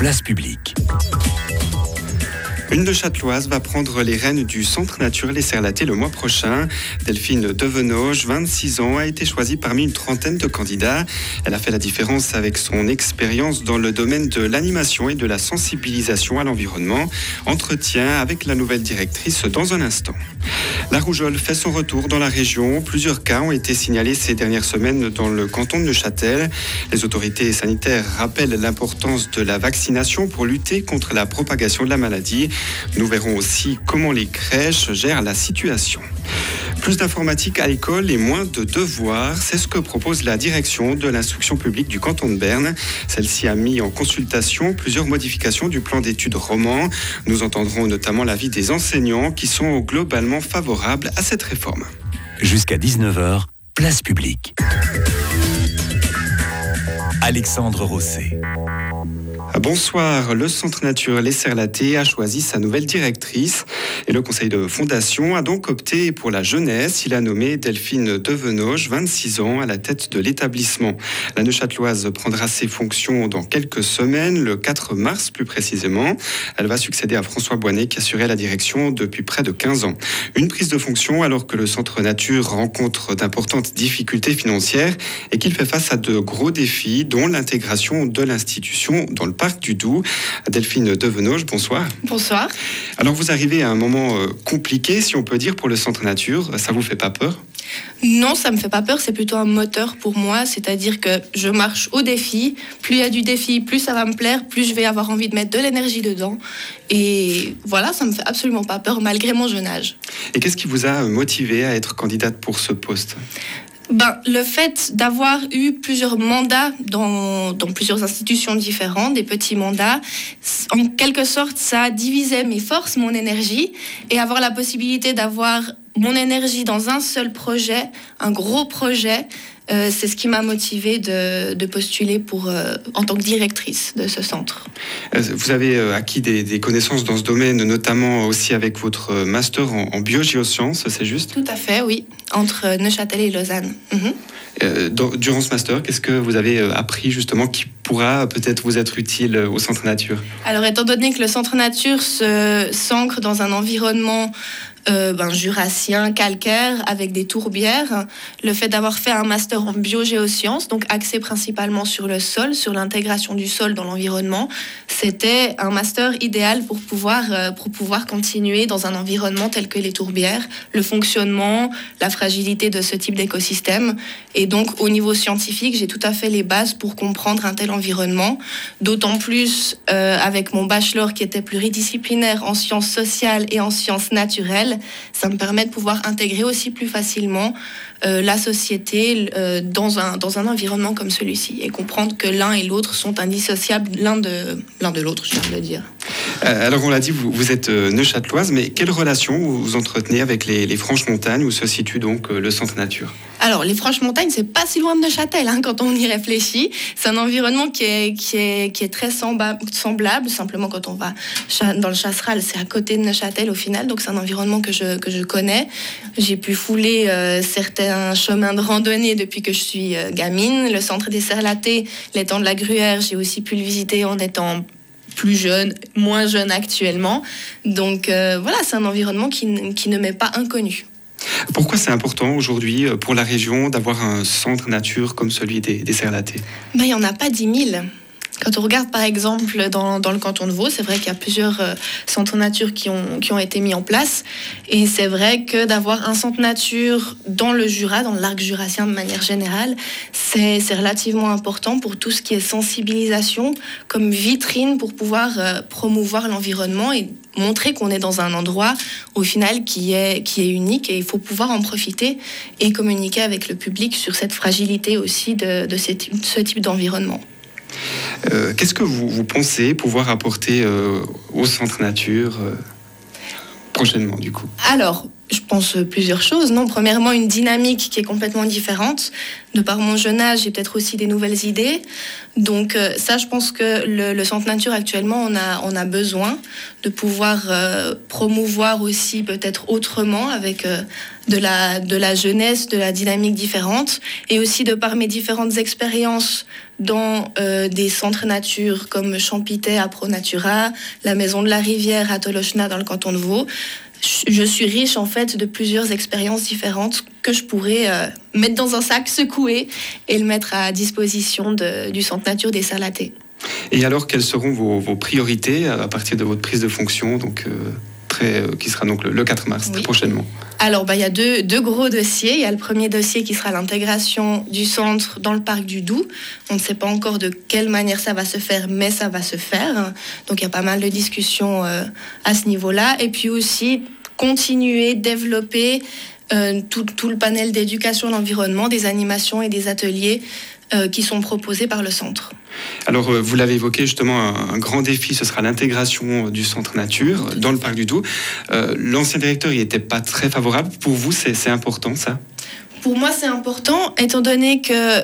place publique. Une Neuchâteloise va prendre les rênes du Centre Nature Les Serlatés le mois prochain. Delphine Devenoge, 26 ans, a été choisie parmi une trentaine de candidats. Elle a fait la différence avec son expérience dans le domaine de l'animation et de la sensibilisation à l'environnement. Entretien avec la nouvelle directrice dans un instant. La rougeole fait son retour dans la région. Plusieurs cas ont été signalés ces dernières semaines dans le canton de Neuchâtel. Les autorités sanitaires rappellent l'importance de la vaccination pour lutter contre la propagation de la maladie. Nous verrons aussi comment les crèches gèrent la situation. Plus d'informatique à l'école et moins de devoirs, c'est ce que propose la direction de l'instruction publique du canton de Berne. Celle-ci a mis en consultation plusieurs modifications du plan d'études roman. Nous entendrons notamment l'avis des enseignants qui sont globalement favorables à cette réforme. Jusqu'à 19h, place publique. Alexandre Rosset. Bonsoir, le Centre Nature Les Serlatés a choisi sa nouvelle directrice et le conseil de fondation a donc opté pour la jeunesse. Il a nommé Delphine Devenoge, 26 ans, à la tête de l'établissement. La Neuchâteloise prendra ses fonctions dans quelques semaines, le 4 mars plus précisément. Elle va succéder à François Boinet qui assurait la direction depuis près de 15 ans. Une prise de fonction alors que le Centre Nature rencontre d'importantes difficultés financières et qu'il fait face à de gros défis, dont l'intégration de l'institution dans le parc du Doubs. Delphine Devenoge, bonsoir. Bonsoir. Alors vous arrivez à un moment compliqué, si on peut dire, pour le Centre Nature. Ça vous fait pas peur ? Non, ça me fait pas peur, c'est plutôt un moteur pour moi, c'est-à-dire que je marche au défi. Plus il y a du défi, plus ça va me plaire, plus je vais avoir envie de mettre de l'énergie dedans. Et voilà, ça me fait absolument pas peur, malgré mon jeune âge. Et qu'est-ce qui vous a motivé à être candidate pour ce poste ? Le fait d'avoir eu plusieurs mandats dans plusieurs institutions différentes, des petits mandats, en quelque sorte, ça divisait mes forces, mon énergie, et avoir la possibilité d'avoir mon énergie dans un seul projet, un gros projet, c'est ce qui m'a motivée de postuler en tant que directrice de ce centre. Vous avez acquis des connaissances dans ce domaine, notamment aussi avec votre master en biogéosciences, c'est juste ? Tout à fait, oui, entre Neuchâtel et Lausanne. Durant ce master, qu'est-ce que vous avez appris justement qui pourra peut-être vous être utile au Centre Nature ? Alors, étant donné que le Centre Nature s'ancre dans un environnement jurassien, calcaire, avec des tourbières, le fait d'avoir fait un master en biogéosciences, donc axé principalement sur le sol, sur l'intégration du sol dans l'environnement, c'était un master idéal pour pouvoir continuer dans un environnement tel que les tourbières, le fonctionnement, la fragilité de ce type d'écosystème. Et donc, au niveau scientifique, j'ai tout à fait les bases pour comprendre un tel environnement, d'autant plus avec mon bachelor qui était pluridisciplinaire en sciences sociales et en sciences naturelles. Ça me permet de pouvoir intégrer aussi plus facilement la société dans un environnement comme celui-ci et comprendre que l'un et l'autre sont indissociables l'un de l'autre, je viens de le dire. Alors on l'a dit, vous êtes neuchâteloise, mais quelle relation vous entretenez avec les Franches-Montagnes où se situe donc le Centre Nature ? Alors les Franches-Montagnes, c'est pas si loin de Neuchâtel quand on y réfléchit. C'est un environnement qui est très semblable. Simplement quand on va dans le Chasseral, c'est à côté de Neuchâtel au final, donc c'est un environnement que je connais. J'ai pu fouler certains chemins de randonnée depuis que je suis gamine. Le centre des Serlatés, l'étang de la Gruère, j'ai aussi pu le visiter en étant plus jeune, moins jeune actuellement. Donc voilà, c'est un environnement qui ne m'est pas inconnu. Pourquoi c'est important aujourd'hui pour la région d'avoir un centre nature comme celui des Serlatés ? Il n'y en a pas 10 000. Quand on regarde par exemple dans le canton de Vaud, c'est vrai qu'il y a plusieurs centres nature qui ont été mis en place. Et c'est vrai que d'avoir un centre nature dans le Jura, dans l'arc jurassien de manière générale, c'est relativement important pour tout ce qui est sensibilisation, comme vitrine pour pouvoir promouvoir l'environnement et montrer qu'on est dans un endroit au final qui est unique, et il faut pouvoir en profiter et communiquer avec le public sur cette fragilité aussi de ce type d'environnement. Qu'est-ce que vous pensez pouvoir apporter au Centre Nature prochainement, du coup ? Alors, Je pense plusieurs choses. Non, premièrement, une dynamique qui est complètement différente. De par mon jeune âge, j'ai peut-être aussi des nouvelles idées. Donc ça, je pense que le Centre Nature, actuellement, on a besoin de pouvoir promouvoir aussi peut-être autrement avec de la jeunesse, de la dynamique différente. Et aussi de par mes différentes expériences dans des centres nature comme Champitay à Pro-Natura, la Maison de la Rivière à Tolochna dans le canton de Vaud. Je suis riche en fait de plusieurs expériences différentes que je pourrais mettre dans un sac, secouer et le mettre à disposition du Centre Nature des Serlatets. Et alors, quelles seront vos priorités à partir de votre prise de fonction, donc, qui sera donc le 4 mars, très prochainement? Alors, il y a deux gros dossiers. Il y a le premier dossier qui sera l'intégration du centre dans le parc du Doubs. On ne sait pas encore de quelle manière ça va se faire, mais ça va se faire. Donc, il y a pas mal de discussions à ce niveau-là. Et puis aussi, continuer, développer tout le panel d'éducation à l'environnement, des animations et des ateliers qui sont proposés par le centre. Alors, vous l'avez évoqué, justement, un grand défi, ce sera l'intégration du Centre Nature dans le parc du Doubs. L'ancien directeur, il n'était pas très favorable. Pour vous, c'est important, ça? Pour moi, c'est important, étant donné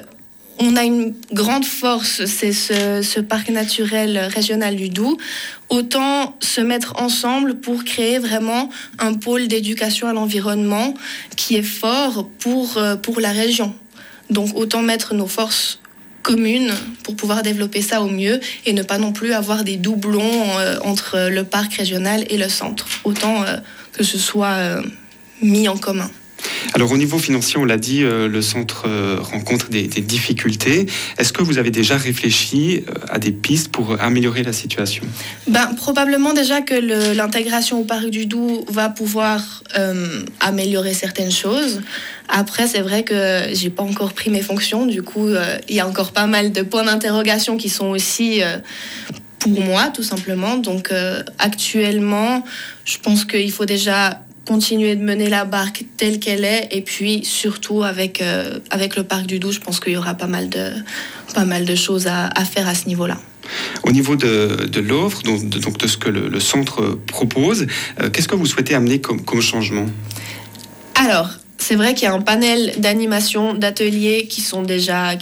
qu'on a une grande force, c'est ce parc naturel régional du Doubs. Autant se mettre ensemble pour créer vraiment un pôle d'éducation à l'environnement qui est fort pour la région. Donc, autant mettre nos forces communes pour pouvoir développer ça au mieux et ne pas non plus avoir des doublons entre le parc régional et le centre. Autant que ce soit mis en commun. Alors au niveau financier, on l'a dit, le centre rencontre des difficultés. Est-ce que vous avez déjà réfléchi à des pistes pour améliorer la situation? Probablement déjà que l'intégration au parc du Doubs va pouvoir améliorer certaines choses. Après, c'est vrai que j'ai pas encore pris mes fonctions. Du coup, il y a encore pas mal de points d'interrogation qui sont aussi pour moi, tout simplement. Donc actuellement, je pense qu'il faut déjà continuer de mener la barque telle qu'elle est, et puis surtout avec le parc du Doubs, je pense qu'il y aura pas mal de choses à faire à ce niveau-là. Au niveau de l'offre, donc de ce que le centre propose, qu'est-ce que vous souhaitez amener comme changement? Alors, c'est vrai qu'il y a un panel d'animation, d'ateliers qui sont déjà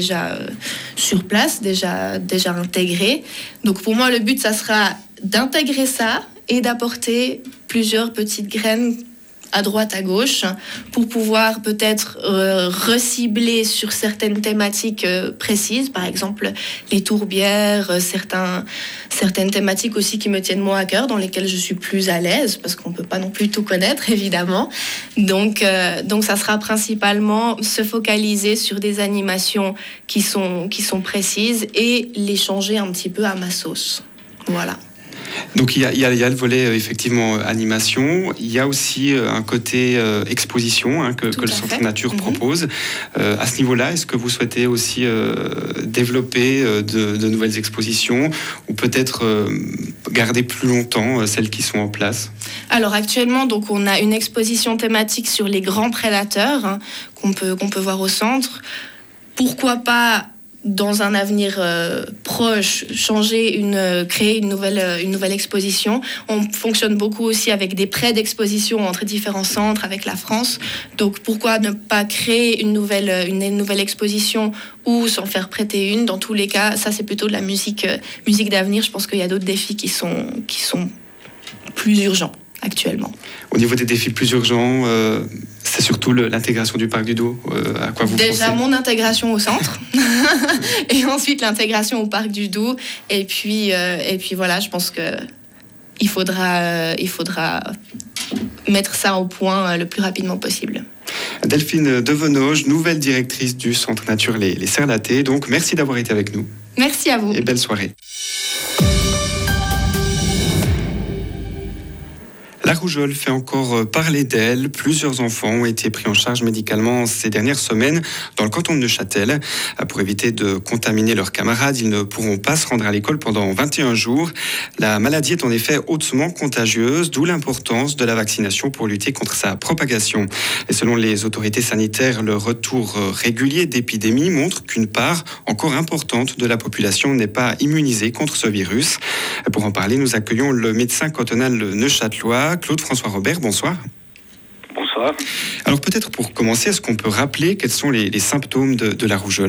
sur place, déjà intégrés. Donc pour moi, le but, ça sera d'intégrer ça et d'apporter plusieurs petites graines à droite, à gauche, pour pouvoir peut-être recibler sur certaines thématiques précises, par exemple les tourbières, certaines thématiques aussi qui me tiennent moins à cœur, dans lesquelles je suis plus à l'aise, parce qu'on ne peut pas non plus tout connaître, évidemment. Donc ça sera principalement se focaliser sur des animations qui sont précises et les changer un petit peu à ma sauce. Voilà. Donc il y a le volet effectivement animation, il y a aussi un côté exposition que le Centre Nature propose. À ce niveau-là, est-ce que vous souhaitez aussi développer de nouvelles expositions ou peut-être garder plus longtemps celles qui sont en place? Alors actuellement, donc, on a une exposition thématique sur les grands prédateurs qu'on peut voir au centre. Pourquoi pas dans un avenir proche, créer une nouvelle exposition. On fonctionne beaucoup aussi avec des prêts d'exposition entre différents centres, avec la France. Donc pourquoi ne pas créer une nouvelle exposition ou s'en faire prêter une? Dans tous les cas, ça c'est plutôt de la musique d'avenir. Je pense qu'il y a d'autres défis qui sont plus urgents actuellement. Au niveau des défis plus urgents, c'est surtout l'intégration du parc du Doubs. À quoi vous pensez? Déjà mon intégration au centre et ensuite l'intégration au parc du Doubs. Et puis voilà, je pense que il faudra mettre ça au point le plus rapidement possible. Delphine Devenoge, nouvelle directrice du Centre Nature Les Serlatets. Donc merci d'avoir été avec nous. Merci à vous. Et belle soirée. La rougeole fait encore parler d'elle. Plusieurs enfants ont été pris en charge médicalement ces dernières semaines dans le canton de Neuchâtel. Pour éviter de contaminer leurs camarades, ils ne pourront pas se rendre à l'école pendant 21 jours. La maladie est en effet hautement contagieuse, d'où l'importance de la vaccination pour lutter contre sa propagation. Et selon les autorités sanitaires, le retour régulier d'épidémies montre qu'une part encore importante de la population n'est pas immunisée contre ce virus. Pour en parler, nous accueillons le médecin cantonal neuchâtelois, Claude François Robert, bonsoir. bonsoir. Alors peut-être pour commencer, est-ce qu'on peut rappeler quels sont les symptômes de la rougeole ?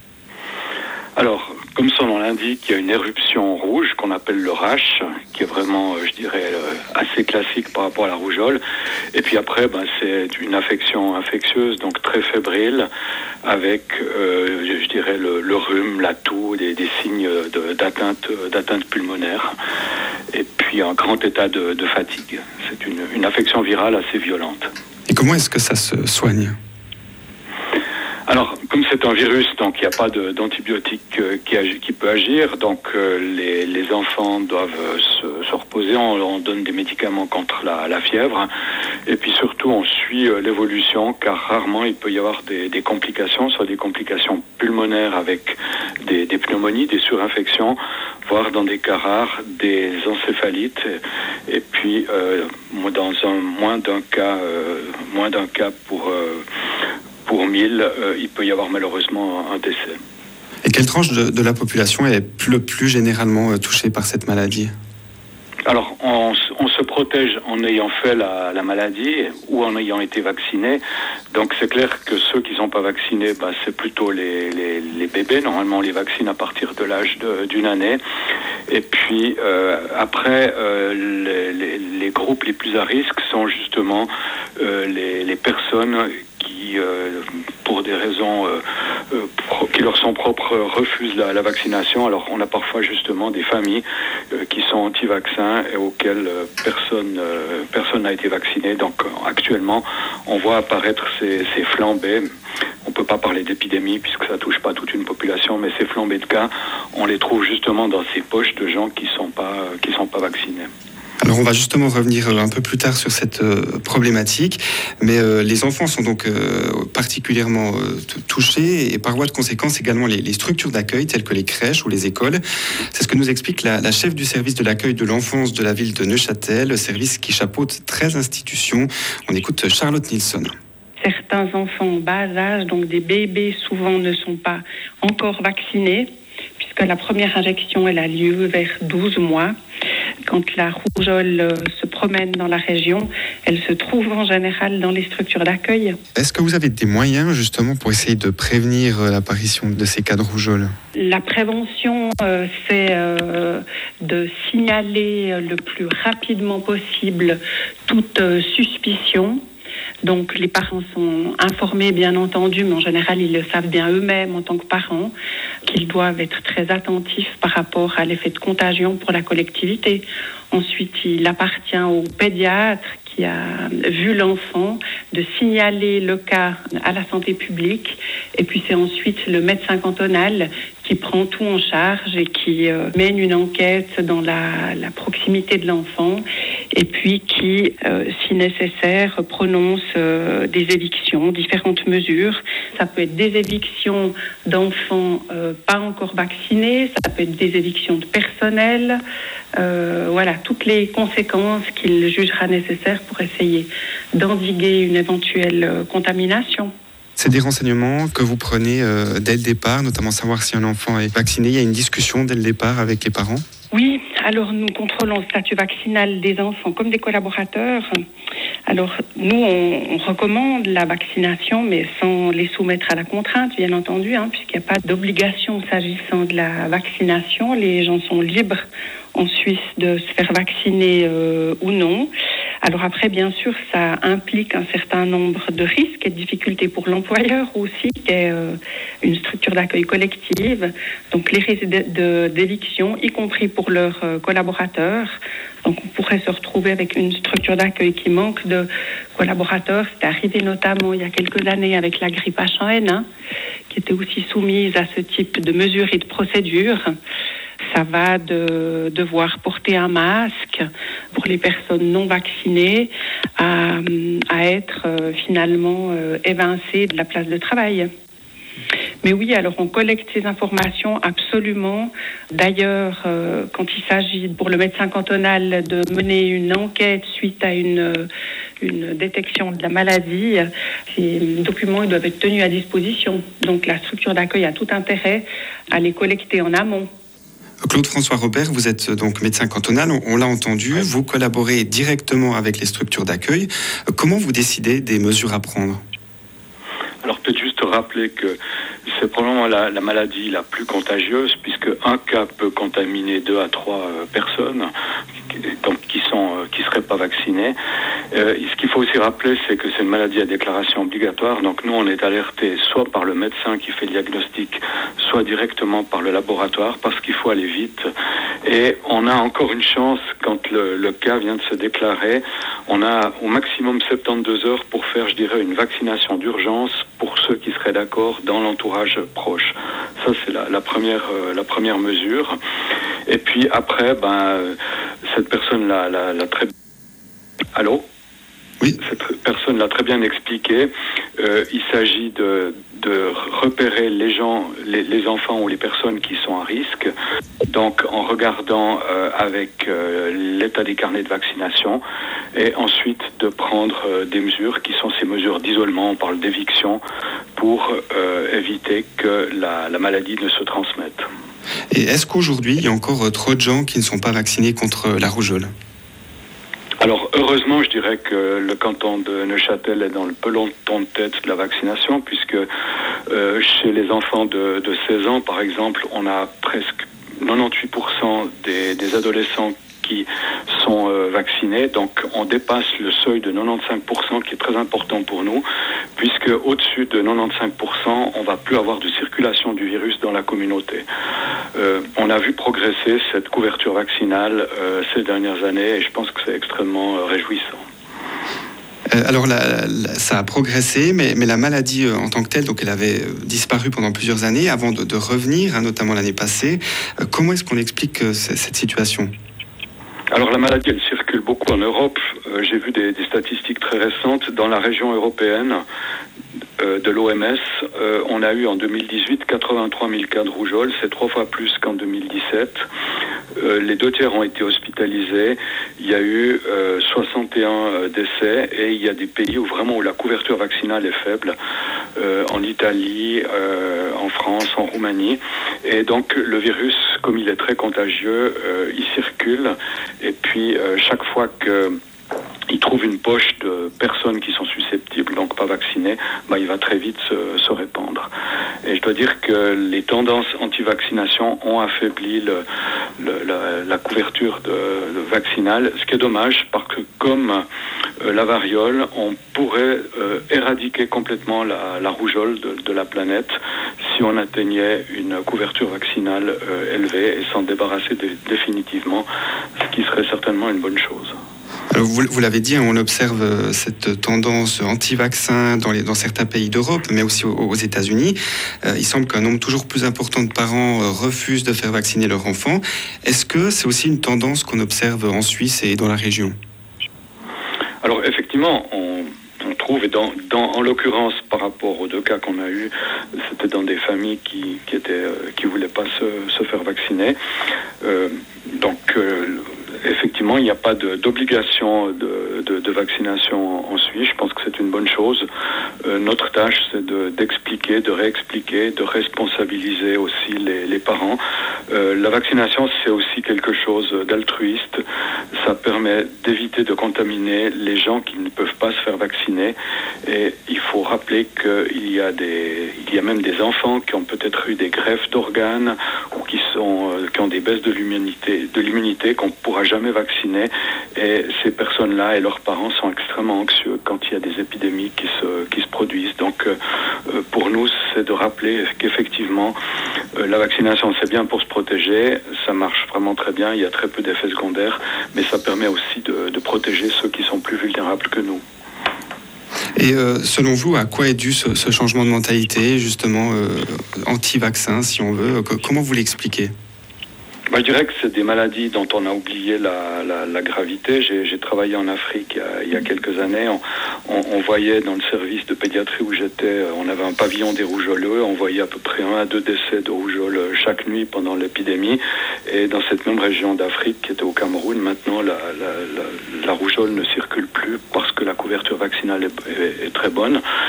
Alors, comme son nom l'indique, il y a une éruption rouge qu'on appelle le rash, qui est vraiment, je dirais, assez classique par rapport à la rougeole. Et puis après, c'est une affection infectieuse, donc très fébrile, avec, je dirais, le rhume, la toux, des signes d'atteinte pulmonaire. Et puis un grand état de fatigue. C'est une affection virale assez violente. Et comment est-ce que ça se soigne ? Alors, comme c'est un virus, donc il n'y a pas d'antibiotique qui peut agir. Donc, les enfants doivent se reposer. On donne des médicaments contre la fièvre. Et puis surtout, on suit l'évolution, car rarement il peut y avoir des complications, soit des complications pulmonaires avec des pneumonies, des surinfections, voire dans des cas rares, des encéphalites. Et puis, dans moins d'un cas pour 1000, il peut y avoir malheureusement un décès. Et quelle tranche de la population est le plus généralement touchée par cette maladie ? Alors, on se protège en ayant fait la maladie ou en ayant été vacciné. Donc, c'est clair que ceux qui ne sont pas vaccinés, c'est plutôt les bébés. Normalement, on les vaccine à partir de l'âge d'une année. Et puis, après, les groupes les plus à risque sont justement les personnes qui, pour des raisons qui leur sont propres, refusent la vaccination. Alors, on a parfois justement des familles qui sont anti-vaccins et auxquelles personne n'a été vacciné. Donc, actuellement, on voit apparaître ces flambées. On ne peut pas parler d'épidémie puisque ça ne touche pas toute une population, mais ces flambées de cas, on les trouve justement dans ces poches de gens qui sont pas vaccinés. Alors on va justement revenir un peu plus tard sur cette problématique, mais les enfants sont donc particulièrement touchés et par voie de conséquence également les structures d'accueil telles que les crèches ou les écoles. C'est ce que nous explique la chef du service de l'accueil de l'enfance de la ville de Neuchâtel, service qui chapeaute 13 institutions. On écoute Charlotte Nilsson. Certains enfants en bas âge, donc des bébés, souvent ne sont pas encore vaccinés, puisque la première injection, elle a lieu vers 12 mois. Quand la rougeole se promène dans la région, elle se trouve en général dans les structures d'accueil. Est-ce que vous avez des moyens justement pour essayer de prévenir l'apparition de ces cas de rougeole ? La prévention, c'est de signaler le plus rapidement possible toute suspicion. Donc les parents sont informés bien entendu, mais en général ils le savent bien eux-mêmes en tant que parents, qu'ils doivent être très attentifs par rapport à l'effet de contagion pour la collectivité. Ensuite, il appartient au pédiatre qui a vu l'enfant de signaler le cas à la santé publique. Et puis c'est ensuite le médecin cantonal qui prend tout en charge et qui mène une enquête dans la proximité de l'enfant et puis qui, si nécessaire, prononce des évictions, différentes mesures. Ça peut être des évictions d'enfants pas encore vaccinés, ça peut être des évictions de personnel, voilà, toutes les conséquences qu'il jugera nécessaires pour essayer d'endiguer une éventuelle contamination. C'est des renseignements que vous prenez dès le départ, notamment savoir si un enfant est vacciné. Il y a une discussion dès le départ avec les parents ? Oui, alors nous contrôlons le statut vaccinal des enfants comme des collaborateurs. Alors nous, on recommande la vaccination, mais sans les soumettre à la contrainte, bien entendu, puisqu'il n'y a pas d'obligation s'agissant de la vaccination. Les gens sont libres en Suisse de se faire vacciner ou non. Alors après, bien sûr, ça implique un certain nombre de risques et de difficultés pour l'employeur aussi, qui est une structure d'accueil collective. Donc les risques d'éviction, y compris pour leurs collaborateurs. Donc on pourrait se retrouver avec une structure d'accueil qui manque de collaborateurs. C'est arrivé notamment il y a quelques années avec la grippe H1N1, qui était aussi soumise à ce type de mesures et de procédures. Ça va de devoir porter un masque pour les personnes non vaccinées à être finalement évincées de la place de travail. Mais oui, alors on collecte ces informations absolument. D'ailleurs, quand il s'agit pour le médecin cantonal de mener une enquête suite à une détection de la maladie, ces documents ils doivent être tenus à disposition. Donc la structure d'accueil a tout intérêt à les collecter en amont. Claude-François Robert, vous êtes donc médecin cantonal, on l'a entendu, vous collaborez directement avec les structures d'accueil. Comment vous décidez des mesures à prendre ? Alors peut-être juste rappeler que c'est probablement la maladie la plus contagieuse, puisque un cas peut contaminer 2 à 3 personnes qui seraient pas vaccinées. Ce qu'il faut aussi rappeler, c'est que c'est une maladie à déclaration obligatoire. Donc nous, on est alertés soit par le médecin qui fait le diagnostic, soit directement par le laboratoire, parce qu'il faut aller vite. Et on a encore une chance quand le cas vient de se déclarer. On a au maximum 72 heures pour faire, je dirais, une vaccination d'urgence pour ceux qui seraient d'accord dans l'entourage proche. Ça, c'est la première mesure. Et puis après, cette personne l'a très... Allô ? Oui. Cette personne l'a très bien expliqué. Il s'agit de repérer les enfants ou les personnes qui sont à risque. Donc, en regardant avec l'état des carnets de vaccination, et ensuite de prendre des mesures qui sont ces mesures d'isolement, on parle d'éviction, pour éviter que la maladie ne se transmette. Et est-ce qu'aujourd'hui, il y a encore trop de gens qui ne sont pas vaccinés contre la rougeole ? Alors, heureusement, je dirais que le canton de Neuchâtel est dans le peloton de tête de la vaccination, puisque chez les enfants de 16 ans, par exemple, on a presque 98% des adolescents qui sont vaccinés. Donc, on dépasse le seuil de 95% qui est très important pour nous, puisque au-dessus de 95%, on va plus avoir de circulation du virus dans la communauté. On a vu progresser cette couverture vaccinale ces dernières années, et je pense que c'est extrêmement réjouissant. Alors ça a progressé, mais la maladie en tant que telle, donc elle avait disparu pendant plusieurs années avant de revenir, notamment l'année passée. Comment est-ce qu'on explique cette situation ? Alors la maladie, elle circule beaucoup en Europe. J'ai vu des statistiques très récentes. Dans la région européenne de l'OMS, on a eu en 2018 83 000 cas de rougeole. C'est 3 fois plus qu'en 2017. Les 2 tiers ont été hospitalisés. Il y a eu 61 décès, et il y a des pays où la couverture vaccinale est faible. En Italie, en France, en Roumanie. Et donc le virus, comme il est très contagieux, il circule. Et puis chaque fois qu'il trouve une poche de personnes qui sont susceptibles, donc pas vaccinées, il va très vite se répandre. Et je dois dire que les tendances anti-vaccination ont affaibli la couverture vaccinale, ce qui est dommage, parce que comme la variole, on pourrait éradiquer complètement la rougeole de la planète si on atteignait une couverture vaccinale élevée et s'en débarrasser définitivement, ce qui serait certainement une bonne chose. Alors vous l'avez dit, on observe cette tendance anti-vaccin dans certains pays d'Europe, mais aussi aux États-Unis. Il semble qu'un nombre toujours plus important de parents refusent de faire vacciner leurs enfants. Est-ce que c'est aussi une tendance qu'on observe en Suisse et dans la région ? Alors effectivement, on trouve, et en l'occurrence par rapport aux 2 cas qu'on a eus, c'était dans des familles qui voulaient pas se faire vacciner. Effectivement, il n'y a pas d'obligation de vaccination en Suisse. Je pense que c'est une bonne chose. Notre tâche, c'est d'expliquer, de réexpliquer, de responsabiliser aussi les parents. La vaccination, c'est aussi quelque chose d'altruiste. Ça permet d'éviter de contaminer les gens qui ne peuvent pas se faire vacciner. Et il faut rappeler qu'il y a même des enfants qui ont peut-être eu des greffes d'organes ou qui ont des baisses de l'immunité qu'on ne pourra jamais vacciner, et ces personnes-là et leurs parents sont extrêmement anxieux quand il y a des épidémies qui se produisent. Donc pour nous, c'est de rappeler qu'effectivement la vaccination, c'est bien pour se protéger, ça marche vraiment très bien, il y a très peu d'effets secondaires, mais ça permet aussi de protéger ceux qui sont plus vulnérables que nous. Et selon vous, à quoi est dû ce changement de mentalité, justement, anti-vaccin, si on veut ? Comment vous l'expliquez ? Je dirais que c'est des maladies dont on a oublié la gravité. J'ai travaillé en Afrique il y a quelques années. On voyait dans le service de pédiatrie où j'étais, on avait un pavillon des rougeoleux. On voyait à peu près 1 à 2 décès de rougeole chaque nuit pendant l'épidémie. Et dans cette même région d'Afrique qui était au Cameroun, maintenant la rougeole ne circule plus parce que la couverture vaccinale est très bonne.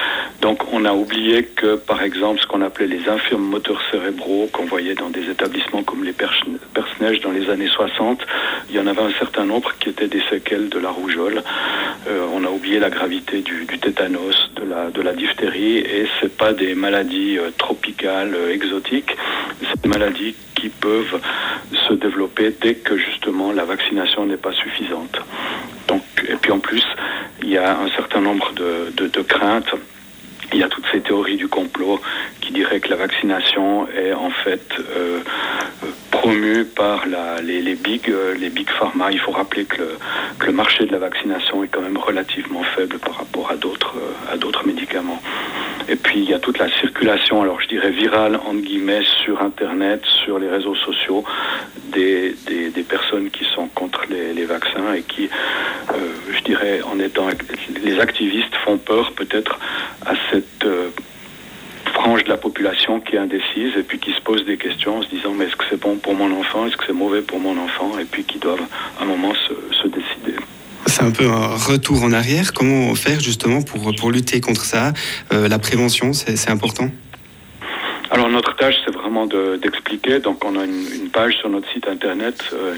Donc on a oublié que, par exemple, ce qu'on appelait les infirmes moteurs cérébraux qu'on voyait dans des établissements comme les Perce-Neige dans les années 60, il y en avait un certain nombre qui étaient des séquelles de la rougeole. On a oublié la gravité du tétanos, de la diphtérie, et c'est pas des maladies tropicales, exotiques, c'est des maladies qui peuvent se développer dès que justement la vaccination n'est pas suffisante. Donc, et puis en plus, il y a un certain nombre de craintes. Il y a toutes ces théories du complot qui diraient que la vaccination est en fait promue par les big pharma. Il faut rappeler que le marché de la vaccination est quand même relativement faible par rapport à d'autres médicaments. Et puis il y a toute la circulation, alors je dirais virale entre guillemets, sur Internet, sur les réseaux sociaux, des personnes qui sont contre les vaccins et qui, je dirais, les activistes font peur peut-être à cette frange de la population qui est indécise et puis qui se pose des questions en se disant mais est-ce que c'est bon pour mon enfant, est-ce que c'est mauvais pour mon enfant, et puis qui doivent à un moment se décider. C'est un peu un retour en arrière. Comment faire justement pour lutter contre ça? La prévention, c'est important. Alors notre tâche, c'est vraiment d'expliquer. Donc on a une page sur notre site internet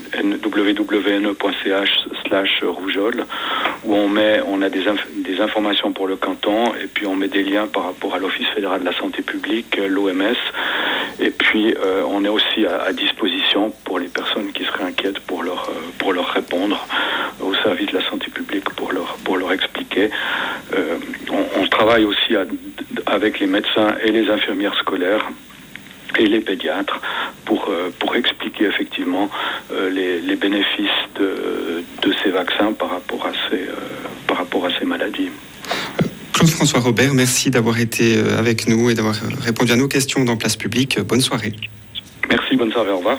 www.ne.ch/rougeole où on a des informations pour le canton, et puis on met des liens par rapport à l'Office fédéral de la santé publique, l'OMS, et puis on est aussi à disposition pour les personnes qui seraient inquiètes pour leur répondre au service de la santé publique pour leur expliquer. On travaille aussi avec les médecins et les infirmières scolaires et les pédiatres pour expliquer effectivement les bénéfices de ces vaccins par rapport à ces maladies. Claude-François Robert, merci d'avoir été avec nous et d'avoir répondu à nos questions dans Place Publique. Bonne soirée. Merci, bonne soirée, au revoir.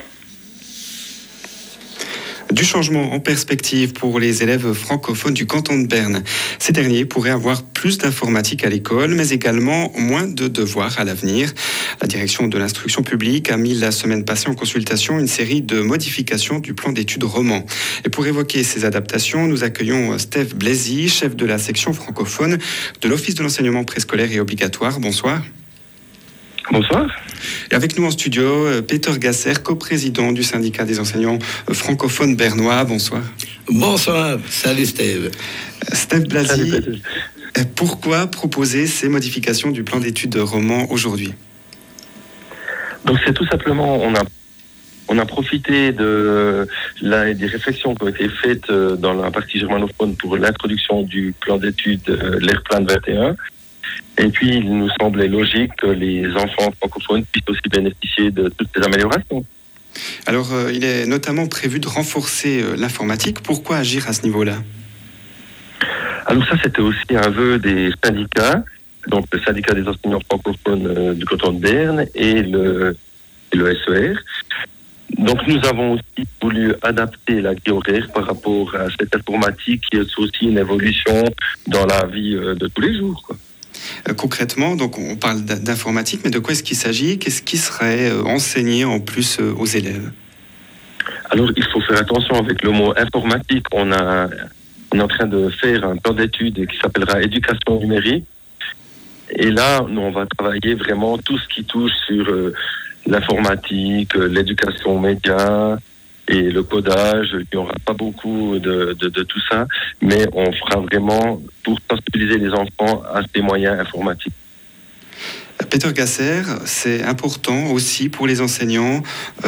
Du changement en perspective pour les élèves francophones du canton de Berne. Ces derniers pourraient avoir plus d'informatique à l'école, mais également moins de devoirs à l'avenir. La direction de l'instruction publique a mis la semaine passée en consultation une série de modifications du plan d'études roman. Et pour évoquer ces adaptations, nous accueillons Steph Blazy, chef de la section francophone de l'Office de l'enseignement préscolaire et obligatoire. Bonsoir. Bonsoir. Et avec nous en studio, Peter Gasser, coprésident du syndicat des enseignants francophones bernois. Bonsoir. Bonsoir. Salut Steve. Steph Blazy, pourquoi proposer ces modifications du plan d'études roman aujourd'hui? Donc c'est tout simplement, on a profité des réflexions qui ont été faites dans la partie germanophone pour l'introduction du plan d'études l'ERPLAN 21. Et puis, il nous semblait logique que les enfants francophones puissent aussi bénéficier de toutes ces améliorations. Alors, il est notamment prévu de renforcer l'informatique. Pourquoi agir à ce niveau-là? Alors ça, c'était aussi un vœu des syndicats, donc le syndicat des enseignants francophones du canton de Berne et le SER. Donc nous avons aussi voulu adapter la grille horaire par rapport à cette informatique qui est aussi une évolution dans la vie de tous les jours, quoi. Concrètement, donc on parle d'informatique, mais de quoi est-ce qu'il s'agit? Qu'est-ce qui serait enseigné en plus aux élèves? Alors, il faut faire attention avec le mot informatique. On est en train de faire un plan d'études qui s'appellera éducation numérique. Et là, nous, on va travailler vraiment tout ce qui touche sur l'informatique, l'éducation aux médias et le codage. Il n'y aura pas beaucoup de tout ça, mais on fera vraiment pour sensibiliser les enfants à ces moyens informatiques. Peter Gasser, c'est important aussi pour les enseignants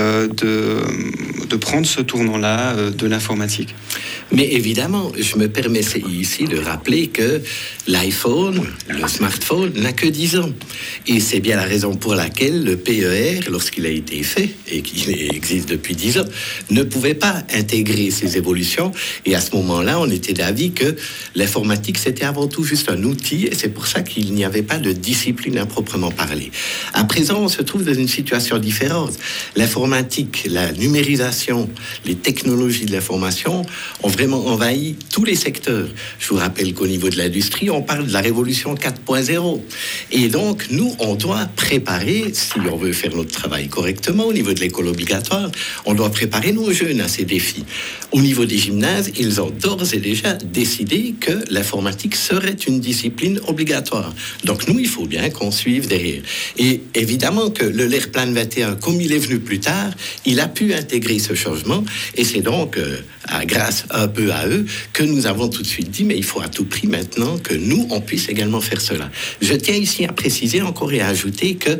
de prendre ce tournant-là de l'informatique. Mais évidemment, je me permets ici de rappeler que l'iPhone, le smartphone, n'a que 10 ans. Et c'est bien la raison pour laquelle le PER, lorsqu'il a été fait, et qu'il existe depuis 10 ans, ne pouvait pas intégrer ces évolutions. Et à ce moment-là, on était d'avis que l'informatique, c'était avant tout juste un outil, et c'est pour ça qu'il n'y avait pas de discipline à proprement parler. À présent, on se trouve dans une situation différente. L'informatique, la numérisation l'information, les technologies de l'information ont vraiment envahi tous les secteurs. Je vous rappelle qu'au niveau de l'industrie, on parle de la révolution 4.0. Et donc, nous, on doit préparer, si on veut faire notre travail correctement au niveau de l'école obligatoire, on doit préparer nos jeunes à ces défis. Au niveau des gymnases, ils ont d'ores et déjà décidé que l'informatique serait une discipline obligatoire. Donc, nous, il faut bien qu'on suive derrière. Et évidemment que le LER-Plan 21, comme il est venu plus tard, il a pu intégrer ce changement. Et c'est donc, grâce un peu à eux, que nous avons tout de suite dit, mais il faut à tout prix maintenant que nous, on puisse également faire cela. Je tiens ici à préciser encore et à ajouter que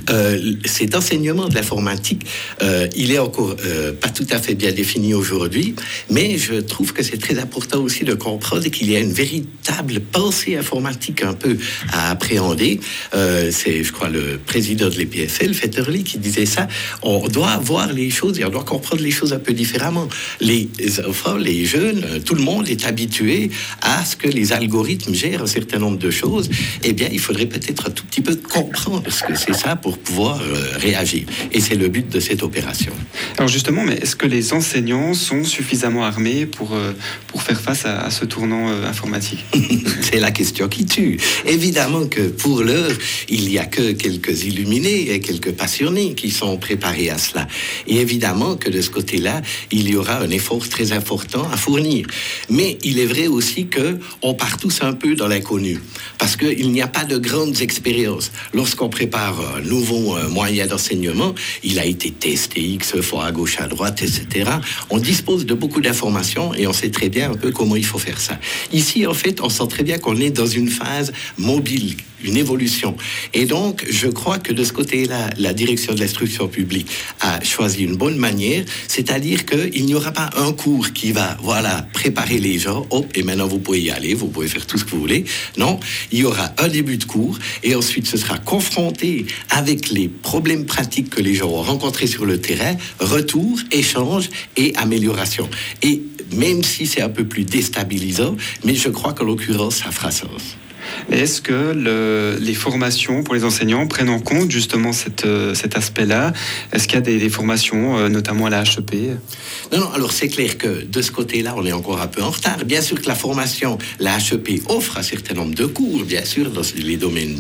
cet enseignement de l'informatique, il est encore pas tout à fait bien défini aujourd'hui, mais je trouve que c'est très important aussi de comprendre qu'il y a une véritable pensée informatique un peu à appréhender. C'est, je crois, le président de l'EPFL, Fetterly, qui disait ça. On doit voir les choses et on doit comprendre les choses un peu différemment. Les enfants, les jeunes, tout le monde est habitué à ce que les algorithmes gèrent un certain nombre de choses. Eh bien, il faudrait peut-être un tout petit peu comprendre ce que c'est ça pour pouvoir réagir. Et c'est le but de cette opération. Alors justement, mais est-ce que les enseignants sont suffisamment armés pour faire face à ce tournant informatique? C'est la question qui tue. Évidemment que pour l'heure, il n'y a que quelques illuminés et quelques passionnés qui sont préparés à cela. Et évidemment que de ce côté-là, il y aura un effort très important à fournir. Mais il est vrai aussi qu'on part tous un peu dans l'inconnu. Parce qu'il n'y a pas de grandes expériences. Lorsqu'on prépare un nouveau moyen d'enseignement, il a été testé X fois à gauche, à droite, etc. On dispose de beaucoup d'informations et on sait très bien un peu comment il faut faire ça. Ici, en fait, on sent très bien qu'on est dans une phase mobile, une évolution. Et donc, je crois que de ce côté-là, la direction de l'instruction publique a choisi une bonne manière, c'est-à-dire qu'il n'y aura pas un cours qui va, préparer les gens, et maintenant vous pouvez y aller, vous pouvez faire tout ce que vous voulez. Non, il y aura un début de cours, et ensuite ce sera confronté avec les problèmes pratiques que les gens ont rencontrés sur le terrain, retour, échange et amélioration. Et même si c'est un peu plus déstabilisant, mais je crois qu'en l'occurrence, ça fera sens. Est-ce que les formations pour les enseignants prennent en compte justement cet aspect-là? Est-ce qu'il y a des formations, notamment à la HEP? Non, alors c'est clair que de ce côté-là, on est encore un peu en retard. Bien sûr que la formation, la HEP offre un certain nombre de cours, bien sûr, dans les domaines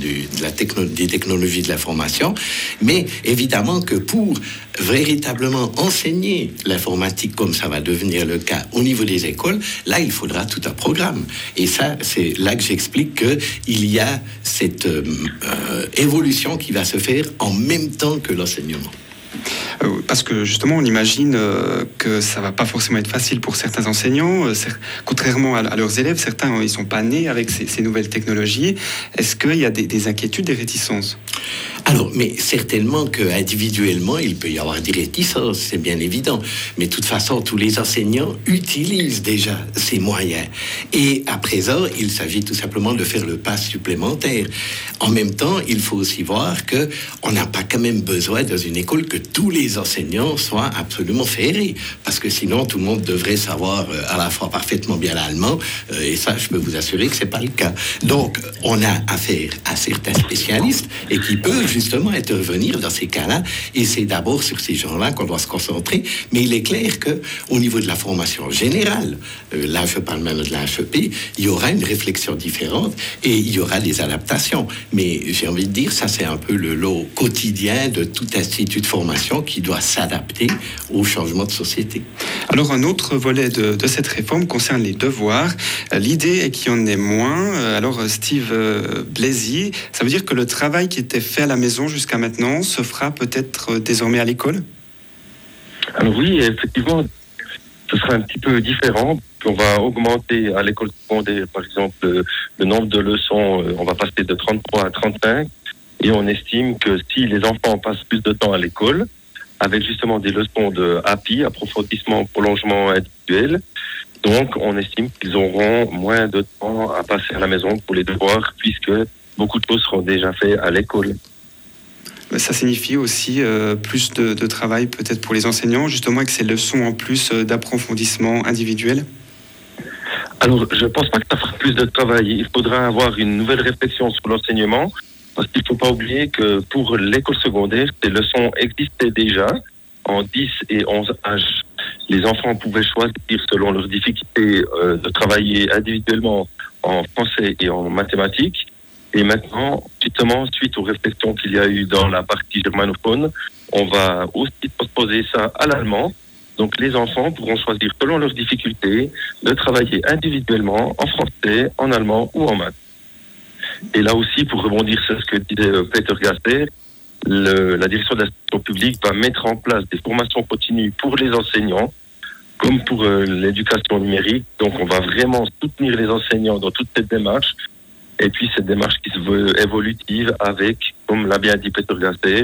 des technologies de l'information, mais évidemment que pour véritablement enseigner l'informatique comme ça va devenir le cas au niveau des écoles, là, il faudra tout un programme. Et ça, c'est là que j'explique qu'il y a cette évolution qui va se faire en même temps que l'enseignement. Parce que justement, on imagine que ça va pas forcément être facile pour certains enseignants. Contrairement à leurs élèves, certains ils sont pas nés avec ces nouvelles technologies. Est-ce qu'il y a des inquiétudes, des réticences? Alors, mais certainement qu'individuellement, il peut y avoir des réticences, c'est bien évident. Mais de toute façon, tous les enseignants utilisent déjà ces moyens. Et à présent, il s'agit tout simplement de faire le pas supplémentaire. En même temps, il faut aussi voir qu'on n'a pas quand même besoin dans une école que tous les enseignants soient absolument ferrés. Parce que sinon, tout le monde devrait savoir à la fois parfaitement bien l'allemand. Et ça, je peux vous assurer que c'est pas le cas. Donc, on a affaire à certains spécialistes et qui peuvent justement intervenir dans ces cas-là. Et c'est d'abord sur ces gens-là qu'on doit se concentrer. Mais il est clair qu'au niveau de la formation générale, là je parle même de la HEP, il y aura une réflexion différente et il y aura des adaptations. Mais j'ai envie de dire, ça c'est un peu le lot quotidien de tout institut de formation qui doit s'adapter au changement de société. Alors un autre volet de cette réforme concerne les devoirs. L'idée est qu'il y en ait moins. Alors Steve Blazy, ça veut dire que le travail qui était fait à la maison jusqu'à maintenant se fera peut-être désormais à l'école? Alors oui, effectivement, ce sera un petit peu différent. On va augmenter à l'école secondaire, par exemple, le nombre de leçons, on va passer de 33 à 35. Et on estime que si les enfants passent plus de temps à l'école, avec justement des leçons de API, approfondissement, prolongement individuel, donc on estime qu'ils auront moins de temps à passer à la maison pour les devoirs, puisque beaucoup de choses seront déjà faites à l'école. Ça signifie aussi plus de travail peut-être pour les enseignants, justement avec ces leçons en plus d'approfondissement individuel? Alors, je ne pense pas que ça fera plus de travail. Il faudra avoir une nouvelle réflexion sur l'enseignement, parce qu'il ne faut pas oublier que pour l'école secondaire, ces leçons existaient déjà en 10 et 11 âges. les enfants pouvaient choisir selon leurs difficultés de travailler individuellement en français et en mathématiques. Et maintenant, justement, suite aux réflexions qu'il y a eu dans la partie germanophone, on va aussi transposer ça à l'allemand. Donc les enfants pourront choisir selon leurs difficultés de travailler individuellement en français, en allemand ou en maths. Et là aussi, pour rebondir sur ce que disait Peter Gasser, la direction de l'instruction publique va mettre en place des formations continues pour les enseignants, comme pour l'éducation numérique. Donc on va vraiment soutenir les enseignants dans toute cette démarche. Et puis cette démarche qui se veut évolutive avec, comme l'a bien dit Peter Gasser,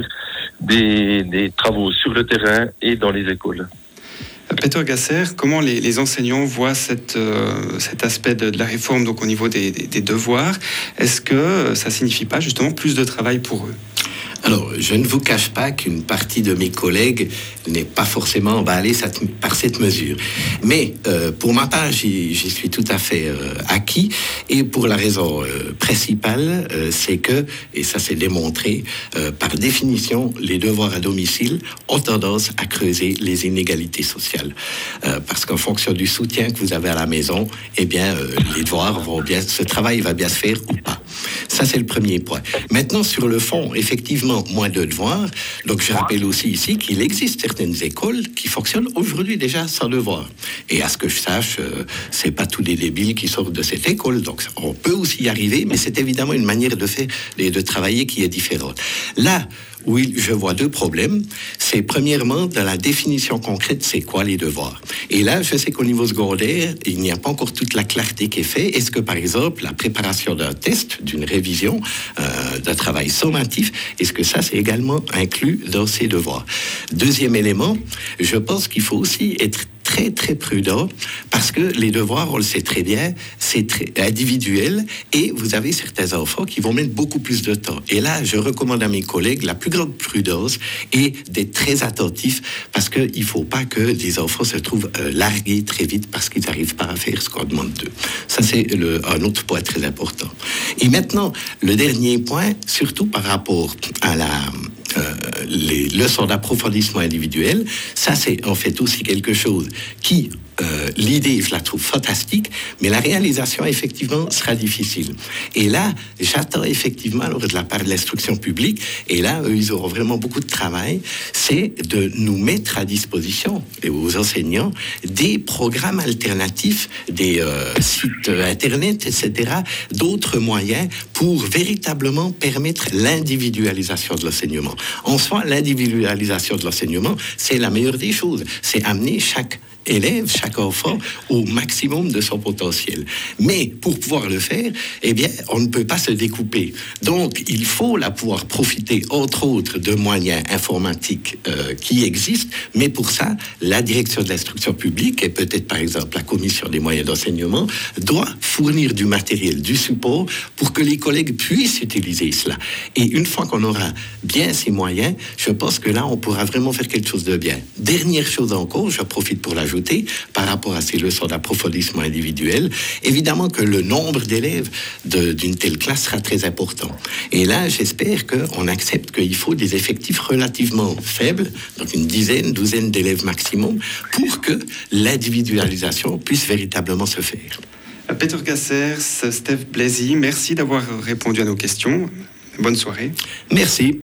des travaux sur le terrain et dans les écoles. Peter Gasser, comment les enseignants voient cet aspect de la réforme donc au niveau des devoirs? Est-ce que ça signifie pas justement plus de travail pour eux? Alors, je ne vous cache pas qu'une partie de mes collègues n'est pas forcément emballée par cette mesure. Mais pour ma part, j'y suis tout à fait acquis. Et pour la raison principale, c'est que, et ça c'est démontré, par définition, les devoirs à domicile ont tendance à creuser les inégalités sociales. Parce qu'en fonction du soutien que vous avez à la maison, eh bien, les devoirs ce travail va bien se faire ou pas. Ça, c'est le premier point. Maintenant, sur le fond, effectivement, moins de devoirs. Donc, je rappelle aussi ici qu'il existe certaines écoles qui fonctionnent aujourd'hui déjà sans devoirs. Et à ce que je sache, c'est pas tous les débiles qui sortent de cette école. Donc, on peut aussi y arriver, mais c'est évidemment une manière de faire et de travailler qui est différente. Là, oui, je vois deux problèmes. C'est premièrement, dans la définition concrète, c'est quoi les devoirs? Et là, je sais qu'au niveau secondaire, il n'y a pas encore toute la clarté qui est faite. Est-ce que, par exemple, la préparation d'un test, d'une révision, d'un travail sommatif, est-ce que ça, c'est également inclus dans ces devoirs? Deuxième élément, je pense qu'il faut aussi être très, très prudent parce que les devoirs, on le sait très bien, c'est très individuel et vous avez certains enfants qui vont mettre beaucoup plus de temps. Et là, je recommande à mes collègues la plus grande prudence et d'être très attentifs parce qu'il ne faut pas que des enfants se trouvent largués très vite parce qu'ils n'arrivent pas à faire ce qu'on demande d'eux. Ça, c'est un autre point très important. Et maintenant, le dernier point, surtout par rapport à les leçons d'approfondissement individuel, ça c'est en fait aussi quelque chose qui, l'idée je la trouve fantastique, mais la réalisation effectivement sera difficile. Et là, j'attends effectivement alors, de la part de l'instruction publique, et là eux, ils auront vraiment beaucoup de travail, c'est de nous mettre à disposition, et aux enseignants, des programmes alternatifs, des sites internet, etc., d'autres moyens pour véritablement permettre l'individualisation de l'enseignement. En soi, l'individualisation de l'enseignement, c'est la meilleure des choses. C'est amener chaque élève, chaque enfant, au maximum de son potentiel. Mais pour pouvoir le faire, eh bien, on ne peut pas se découper. Donc, il faut là pouvoir profiter, entre autres, de moyens informatiques qui existent. Mais pour ça, la direction de l'instruction publique, et peut-être par exemple la commission des moyens d'enseignement, doit fournir du matériel, du support, pour que les collègues puissent utiliser cela. Et une fois qu'on aura bien ces moyens, je pense que là, on pourra vraiment faire quelque chose de bien. Dernière chose encore, je profite pour l'ajouter, par rapport à ces leçons d'approfondissement individuel, évidemment que le nombre d'élèves d'une telle classe sera très important. Et là, j'espère qu'on accepte qu'il faut des effectifs relativement faibles, donc une douzaine d'élèves maximum, pour que l'individualisation puisse véritablement se faire. Peter Gasser, Steph Blazy, merci d'avoir répondu à nos questions. Bonne soirée. Merci.